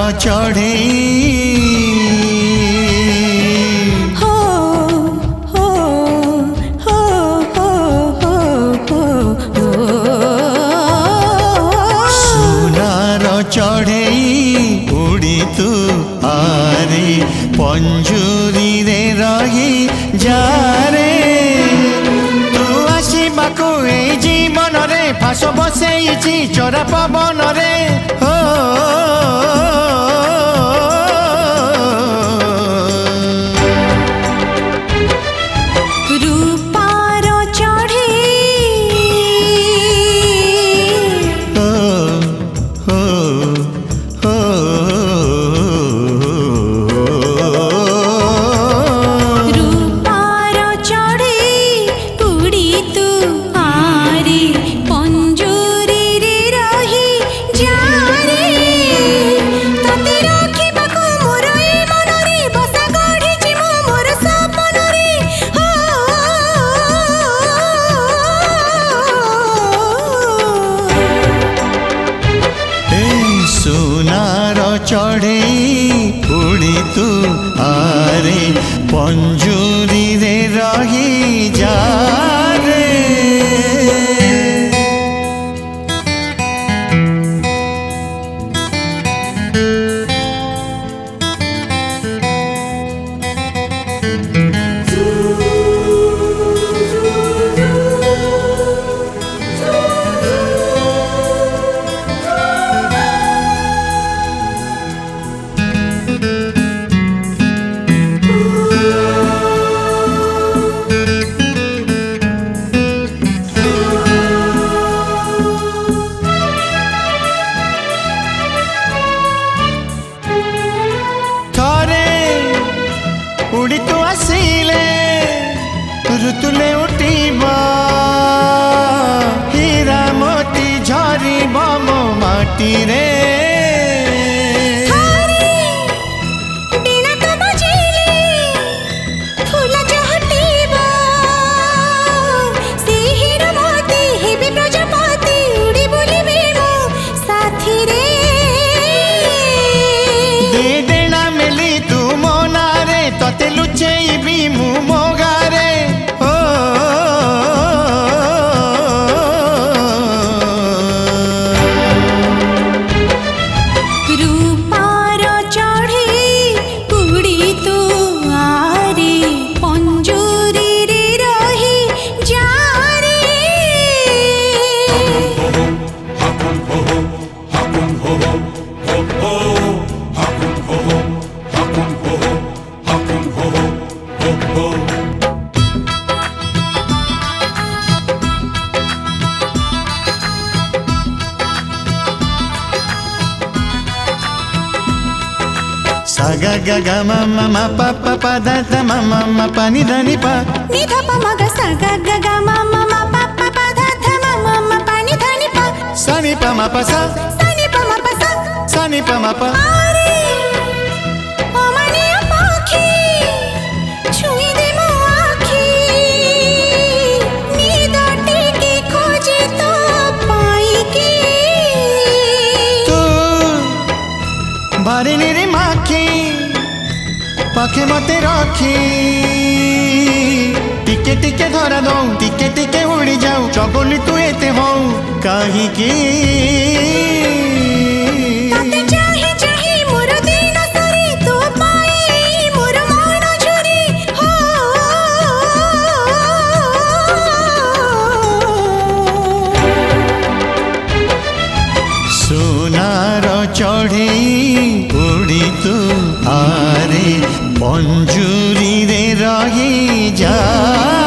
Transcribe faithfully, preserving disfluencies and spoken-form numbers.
चढ़ेई हो हो हो हो हो सुनार चढ़ेई उड़ी तू आरे पंजुरी रे रही जा रे तू आसबाकू ए जीवन रे फास बसई चोरा पवन रे हो रूपार चढ़ेई हो हो हो रूपार चढ़ेई उड़ी तू आरे पंजुरी रे रही जा रे तते रखिबाकू मोर ए मन रे बसा गढ़िछि मो मोर सपन रे हो ए सुनार चढ़ेई उड़ी तू आरे पंजुरी रे रही जा रे उड़ी तू आसिले ऋतुले उठिबा हीरा मोती झरिबा मो माटी रे बिना तो बजिले फूल चहटिबा से हीरा मोती हेबे प्रजापति उड़ी बुलिबे मो साथी रे दे देना मिली तू मोना रे तते लुचेइबी मु मोगारे हो रूपार चढ़ेई उड़ी तू आरे पंजुरी रे रही जा रे saga ga ga ma ma ma pa pa pa da da ma ma ma pa ni da ni pa ni dha pa ma ga sa ga ga ga ma ma ma pa pa pa dha dha ma ma ma pa ni dha ni pa sa ni pa ma pa sa sa ni pa ma pa sa sa ni pa ma pa आरे ओ मने पाखी छुई दे मो आखी नींद टिके खोजे तो पाई के तू बारी नी रे माखी पाखे मते रखी टिके टिके धरा दो टिके टिके उड़ी जाऊ चगोली तू एते हो कहीं की तते चाहे चाहे मोर दिन सरी तू पाई मोर मन झुरी हो सुनार चढ़ेई उड़ी तू आरे पंजुरी रे रही जा